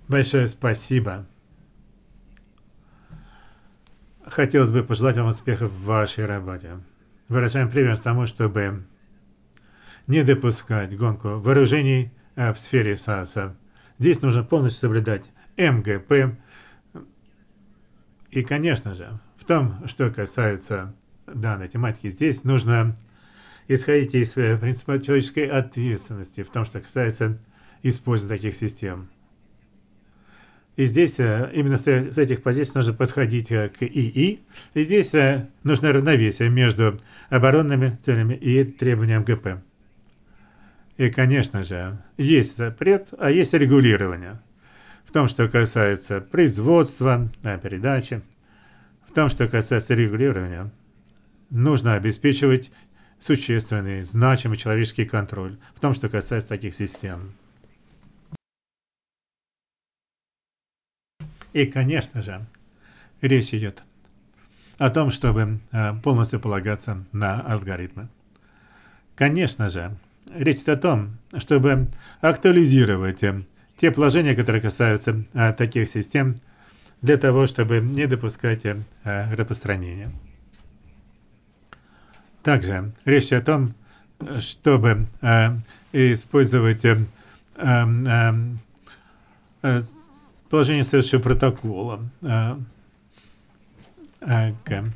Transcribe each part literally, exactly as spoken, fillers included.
Большое спасибо. Хотелось бы пожелать вам успехов в вашей работе. Выражаем приверженность тому, чтобы не допускать гонку вооружений э, в сфере САСа. Здесь нужно полностью соблюдать МГП. И, конечно же, в том, что касается данной тематики, здесь нужно исходить из э, принципа человеческой ответственности в том, что касается использования таких систем. И здесь э, именно с, с этих позиций нужно подходить э, к ИИ. И здесь э, нужно равновесие между оборонными целями и требованием ГП. И, конечно же, есть запрет, а есть регулирование. В том, что касается производства, э, передачи, в том, что касается регулирования, нужно обеспечивать существенный, значимый человеческий контроль в том, что касается таких систем. И, конечно же, речь идет о том, чтобы э, полностью полагаться на алгоритмы. Конечно же, речь идет о том, чтобы актуализировать э, те положения, которые касаются э, таких систем, для того, чтобы не допускать э, распространения. Также речь идет о том, чтобы э, использовать э, э, э, положение следующего протокола э, э,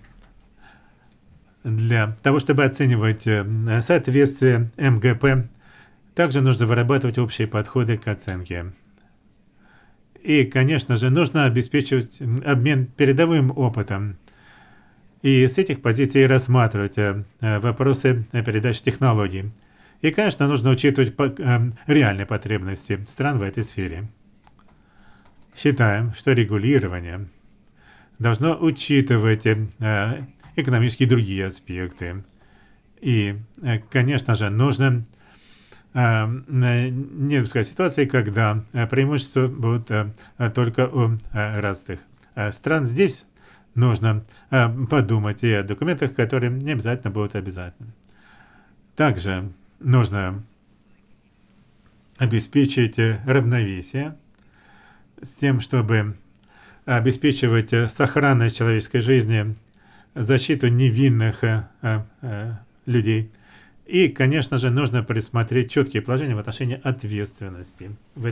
для того, чтобы оценивать э, соответствие МГП. Также нужно вырабатывать общие подходы к оценке. И, конечно же, нужно обеспечивать обмен передовым опытом. И с этих позиций рассматривать э, вопросы передачи технологий. И, конечно, нужно учитывать по, э, реальные потребности стран в этой сфере. Считаем, что регулирование должно учитывать э, экономические и другие аспекты. И, э, конечно же, нужно э, не допускать ситуации, когда э, преимущества будут э, только у э, разных э, стран. Здесь нужно э, подумать и о документах, которые не обязательно будут обязательны. Также нужно обеспечить э, равновесие с тем, чтобы обеспечивать э, сохранность человеческой жизни, защиту невинных э, э, людей. И, конечно же, нужно присмотреть четкие положения в отношении ответственности.